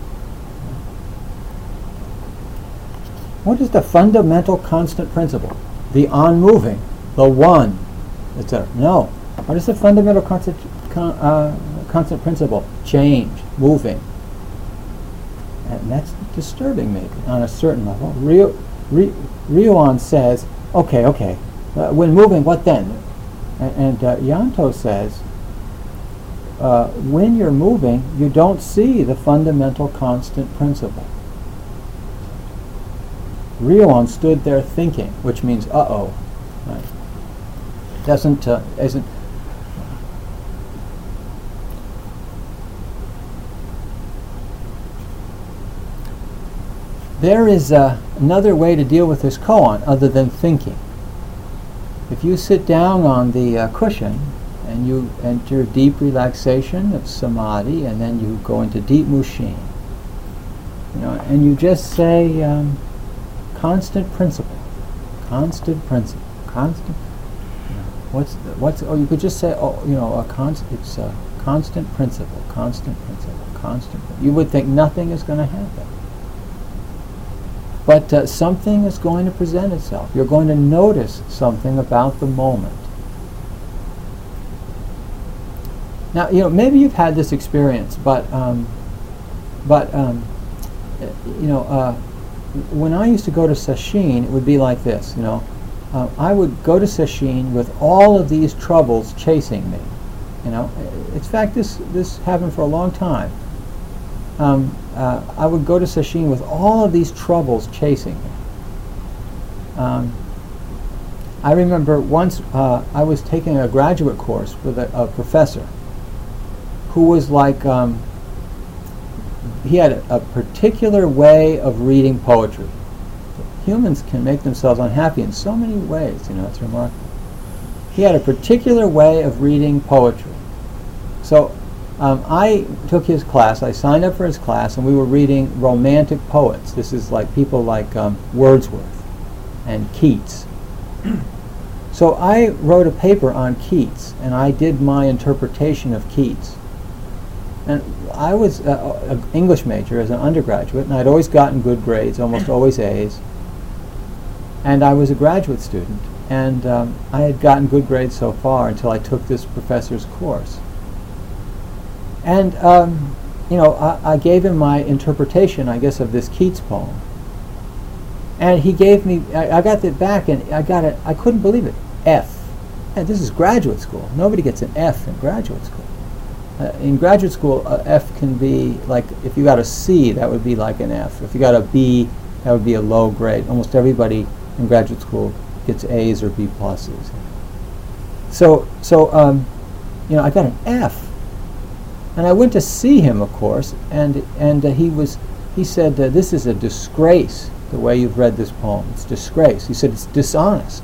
What is the fundamental constant principle? The unmoving, the one, et cetera. No. What is the fundamental constant con, uh, constant principle? Change, moving. And that's disturbing maybe on a certain level. Ryu, Ryu, Ryuan says, okay, okay, uh, when moving, what then? And, and uh, Yanto says, uh, when you're moving, you don't see the fundamental constant principle. Ryoan stood there thinking, which means uh-oh. Right? Doesn't, uh, isn't, there is uh, another way to deal with this koan other than thinking. If you sit down on the uh, cushion and you enter deep relaxation of samadhi, and then you go into deep mushin, you know, and you just say um, constant principle, constant principle, constant. You know, what's the, what's? Oh, you could just say, oh, you know, a constant. It's a constant principle, constant principle, constant. You would think nothing is going to happen. But uh, something is going to present itself. You're going to notice something about the moment. Now, you know, maybe you've had this experience, but, um, but um, you know, uh, when I used to go to sesshin, it would be like this. You know, uh, I would go to sesshin with all of these troubles chasing me. You know, in fact, this this happened for a long time. Um, uh, I would go to sesshin with all of these troubles chasing me. Um, I remember once uh, I was taking a graduate course with a, a professor who was like, um, he had a, a particular way of reading poetry. Humans can make themselves unhappy in so many ways, you know, it's remarkable. He had a particular way of reading poetry. So Um, I took his class, I signed up for his class, and we were reading romantic poets. This is like people like um, Wordsworth and Keats. So I wrote a paper on Keats, and I did my interpretation of Keats. And I was an English major as an undergraduate, and I'd always gotten good grades, almost always A's. And I was a graduate student, and um, I had gotten good grades so far until I took this professor's course. And, um, you know, I, I gave him my interpretation, I guess, of this Keats poem. And he gave me, I, I got it back, and I got it, I couldn't believe it, F. And this is graduate school. Nobody gets an F in graduate school. Uh, in graduate school, a F can be, like, if you got a C, that would be like an F. If you got a B, that would be a low grade. Almost everybody in graduate school gets A's or B pluses. So, so um, you know, I got an F. And I went to see him, of course, and and uh, he was he said, uh, "This is a disgrace. The way you've read this poem, it's disgrace." He said, "It's dishonest,"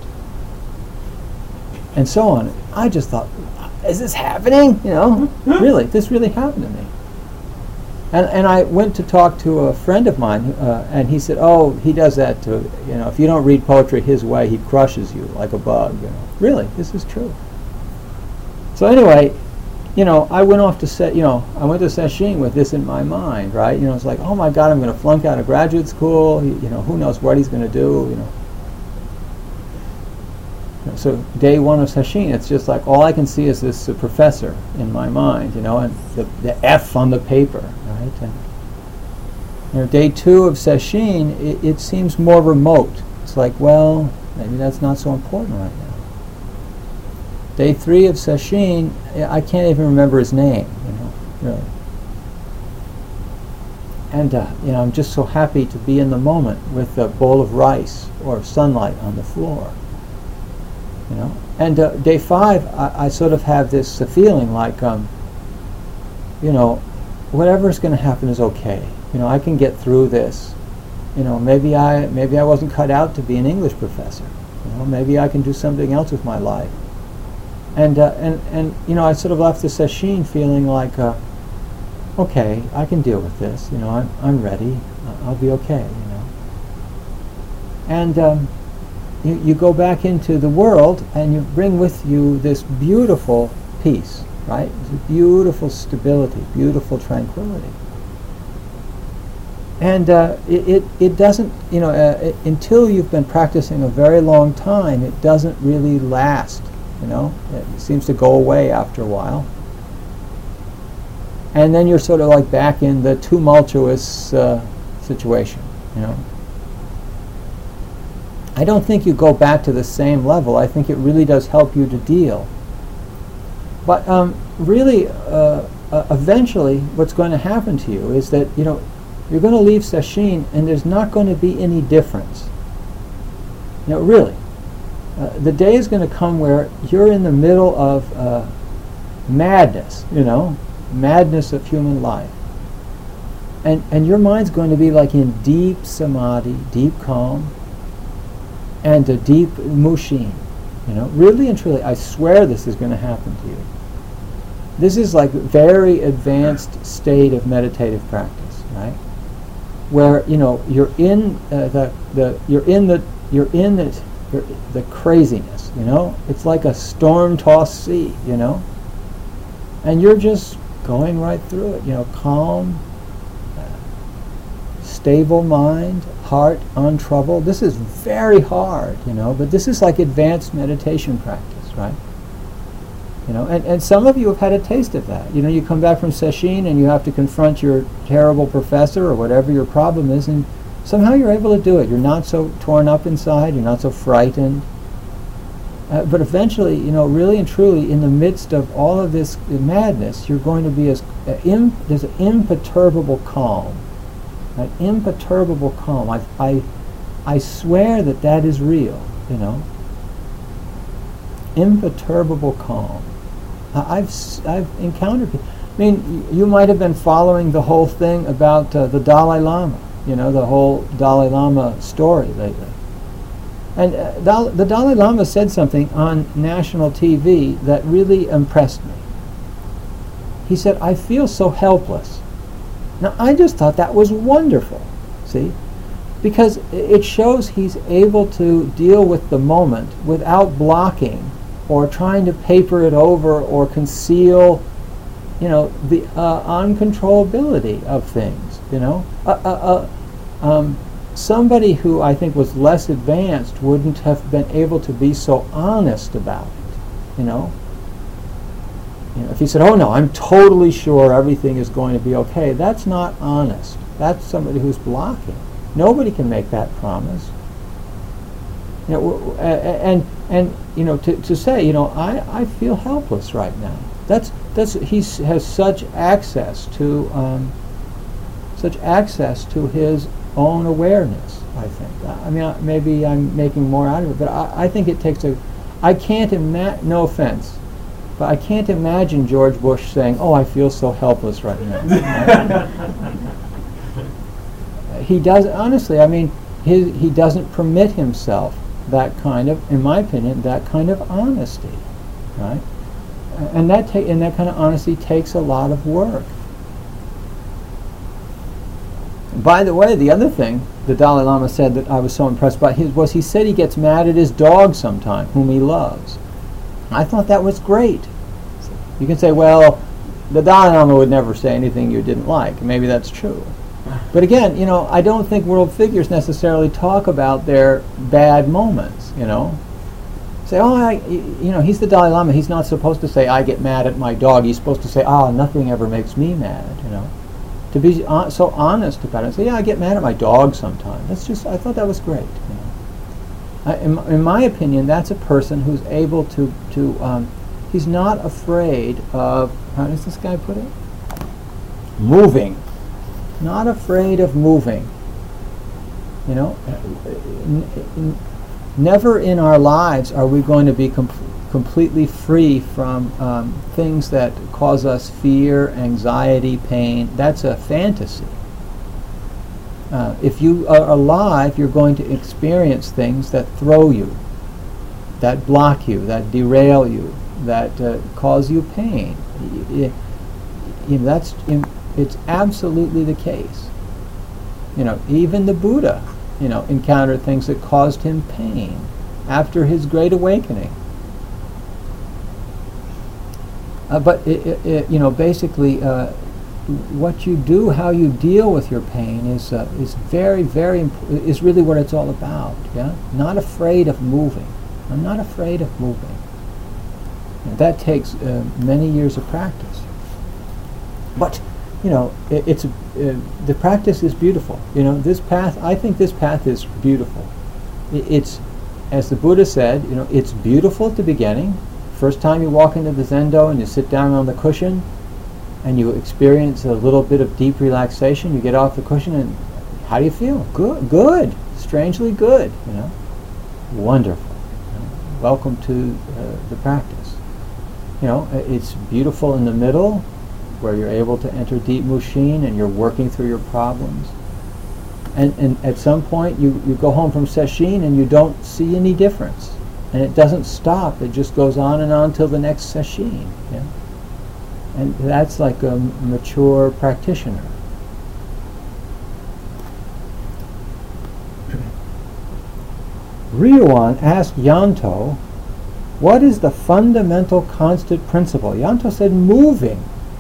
and so on. I just thought, "Is this happening? You know, really? This really happened to me." And and I went to talk to a friend of mine, uh, and he said, "Oh, he does that to you know. If you don't read poetry his way, he crushes you like a bug." You know, really, this is true. So anyway. You know, I went off to set. You know, I went to sesshin with this in my mind, right? You know, it's like, oh my God, I'm going to flunk out of graduate school. You, you know, who knows what he's going to do? You know. So day one of sesshin, it's just like all I can see is this uh, professor in my mind, you know, and the, the F on the paper, right? And you know, day two of sesshin, it, it seems more remote. It's like, well, maybe that's not so important right now. Day three of sesshin, I can't even remember his name, you know, really. And, uh, you know, I'm just so happy to be in the moment with a bowl of rice or sunlight on the floor, you know. And uh, day five, I, I sort of have this uh, feeling like, um, you know, whatever's going to happen is okay. You know, I can get through this. You know, maybe I, maybe I wasn't cut out to be an English professor. You know, maybe I can do something else with my life. And, uh, and, and you know, I sort of left the sesshin feeling like, uh, okay, I can deal with this. You know, I'm, I'm ready. I'll be okay, you know. And um, you, you go back into the world and you bring with you this beautiful peace, right? This beautiful stability, beautiful tranquility. And uh, it, it, it doesn't, you know, uh, it, until you've been practicing a very long time, it doesn't really last. You know, it seems to go away after a while. And then you're sort of like back in the tumultuous uh, situation, you know. I don't think you go back to the same level. I think it really does help you to deal. But um, really, uh, uh, eventually, what's going to happen to you is that, you know, you're going to leave sesshin and there's not going to be any difference You know, really. Uh, the day is going to come where you're in the middle of uh, madness, you know, madness of human life. And, and your mind's going to be like in deep samadhi, deep calm, and a deep mushin. You know, really and truly, I swear this is going to happen to you. This is like a very advanced state of meditative practice, right? Where, you know, you're in uh, the the you're in the you're in the you're, the craziness. You know, it's like a storm-tossed sea. You know, and you're just going right through it. You know, calm, uh, stable mind, heart untroubled. This is very hard, you know, but this is like advanced meditation practice, right? You know, and, and some of you have had a taste of that. You know, you come back from sesshin and you have to confront your terrible professor or whatever your problem is, and somehow you're able to do it. You're not so torn up inside, you're not so frightened. Uh, but eventually, you know, really and truly, in the midst of all of this madness, you're going to be as, uh, im- there's an imperturbable calm. An imperturbable calm. I, I, I swear that that is real, you know. Imperturbable calm. I, I've s- I've encountered people. I mean, y- you might have been following the whole thing about uh, the Dalai Lama, you know, the whole Dalai Lama story lately. And uh, Dal- the Dalai Lama said something on national T V that really impressed me. He said, "I feel so helpless." Now, I just thought that was wonderful, see? Because it shows he's able to deal with the moment without blocking or trying to paper it over or conceal, you know, the uh, uncontrollability of things, you know? Uh, uh, uh, um, somebody who I think was less advanced wouldn't have been able to be so honest about it, you know? You know, if he said, "Oh no, I'm totally sure everything is going to be okay," that's not honest. That's somebody who's blocking. Nobody can make that promise. You know, w- w- and and you know, to, to say, you know, I, I feel helpless right now. That's that's he has such access to um, such access to his own awareness. I think. I mean, I- maybe I'm making more out of it, but I, I think it takes a. I can't imagine. No offense. But I can't imagine George Bush saying, "Oh, I feel so helpless right now." He does, honestly, I mean, he, he doesn't permit himself that kind of, in my opinion, that kind of honesty, right? And that, ta- and that kind of honesty takes a lot of work. By the way, the other thing the Dalai Lama said that I was so impressed by his, was he said he gets mad at his dog sometime, whom he loves. I thought that was great. You can say, well, the Dalai Lama would never say anything you didn't like. Maybe that's true. But again, you know, I don't think world figures necessarily talk about their bad moments, you know. Say, oh, I, you know, he's the Dalai Lama. He's not supposed to say, "I get mad at my dog." He's supposed to say, "Ah, nothing ever makes me mad," you know. To be uh, so honest about it. Say, "Yeah, I get mad at my dog sometimes." That's just, I thought that was great, you know. I, in, in my opinion, that's a person who's able to, to um, he's not afraid of, how does this guy put it? Moving. Not afraid of moving. You know, n- n- never in our lives are we going to be com- completely free from um, things that cause us fear, anxiety, pain. That's a fantasy. Uh, if you are alive, you're going to experience things that throw you, that block you, that derail you, that uh, cause you pain. Y- y- you know, that's in, it's absolutely the case. You know, even the Buddha, you know, encountered things that caused him pain after his great awakening. Uh, but it, it, it, you know, basically, uh, what you do, how you deal with your pain, is uh, is very, very imp- is really what it's all about. Yeah, not afraid of moving. I'm not afraid of moving. And that takes uh, many years of practice. But you know, it, it's uh, the practice is beautiful. You know, this path. I think this path is beautiful. It, it's, as the Buddha said, you know, it's beautiful at the beginning. First time you walk into the zendo and you sit down on the cushion, and you experience a little bit of deep relaxation. You get off the cushion, and how do you feel? Good, good, strangely good. You know. Wonderful. You know, welcome to uh, the practice. You know, it's beautiful in the middle, where you're able to enter deep mushin and you're working through your problems. And, and at some point you, you go home from sesshin and you don't see any difference. And it doesn't stop, it just goes on and on till the next sesshin. Yeah? And that's like a m- mature practitioner. Ryuan asked Yanto, what is the fundamental constant principle? Yanto said, moving.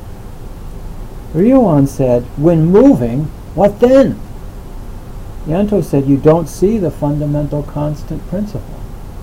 Ryuan said, when moving, what then? Yanto said, you don't see the fundamental constant principle.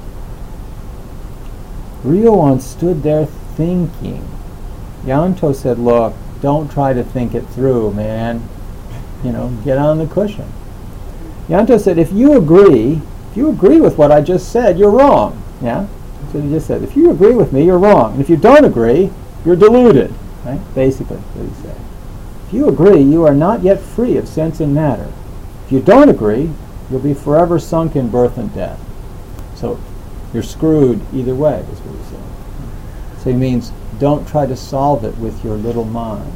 Ryuan stood there thinking. Yanto said, look, don't try to think it through, man. You know, get on the cushion. Yanto said, if you agree, if you agree with what I just said, you're wrong. Yeah? That's what he just said. If you agree with me, you're wrong. And if you don't agree, you're deluded. Right? Basically, what he said. If you agree, you are not yet free of sense and matter. If you don't agree, you'll be forever sunk in birth and death. So you're screwed either way, is what he said. So he means don't try to solve it with your little mind.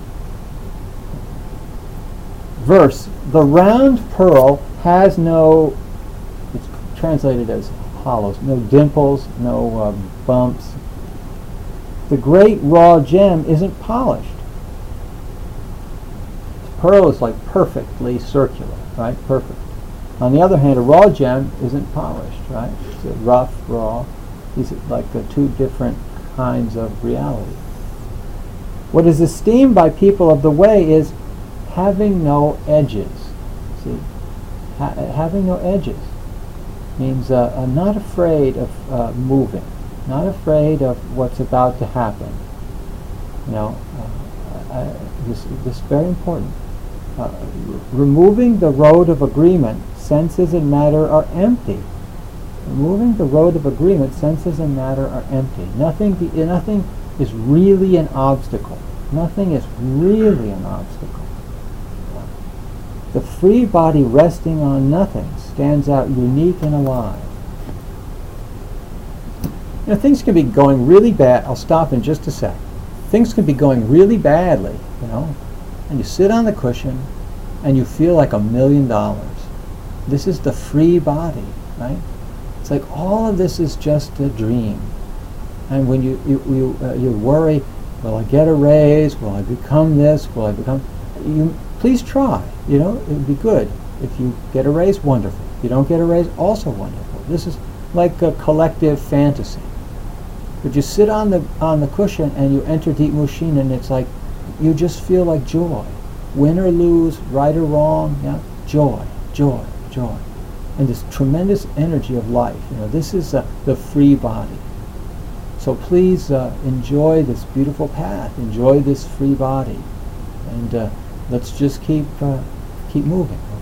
Verse, the round pearl has no, it's translated as hollows, no dimples, no uh, bumps. The great raw gem isn't polished. The pearl is like perfectly circular, right? Perfect. On the other hand, a raw gem isn't polished, right? It's a rough, raw. These are like the two different kinds of reality. What is esteemed by people of the way is having no edges. See, ha- having no edges means uh, I'm not afraid of uh, moving, not afraid of what's about to happen. You know, uh, I, this this is very important. Uh, removing the road of agreement, senses and matter are empty. Removing the road of agreement, senses and matter are empty. Nothing, be, nothing is really an obstacle. Nothing is really an obstacle. The free body resting on nothing stands out unique and alive. You know, things can be going really bad. I'll stop in just a sec. Things can be going really badly, you know, and you sit on the cushion and you feel like a million dollars. This is the free body, right? It's like all of this is just a dream. And when you you you, uh, you worry, will I get a raise? Will I become this? Will I become? You please try. You know, it would be good if you get a raise. Wonderful. If you don't get a raise, also wonderful. This is like a collective fantasy. But you sit on the on the cushion and you enter deep mushin, and it's like you just feel like joy, win or lose, right or wrong. Yeah, joy, joy, joy, and this tremendous energy of life. You know, this is uh, the free body. So please uh, enjoy this beautiful path. Enjoy this free body, and uh, let's just keep uh, keep moving.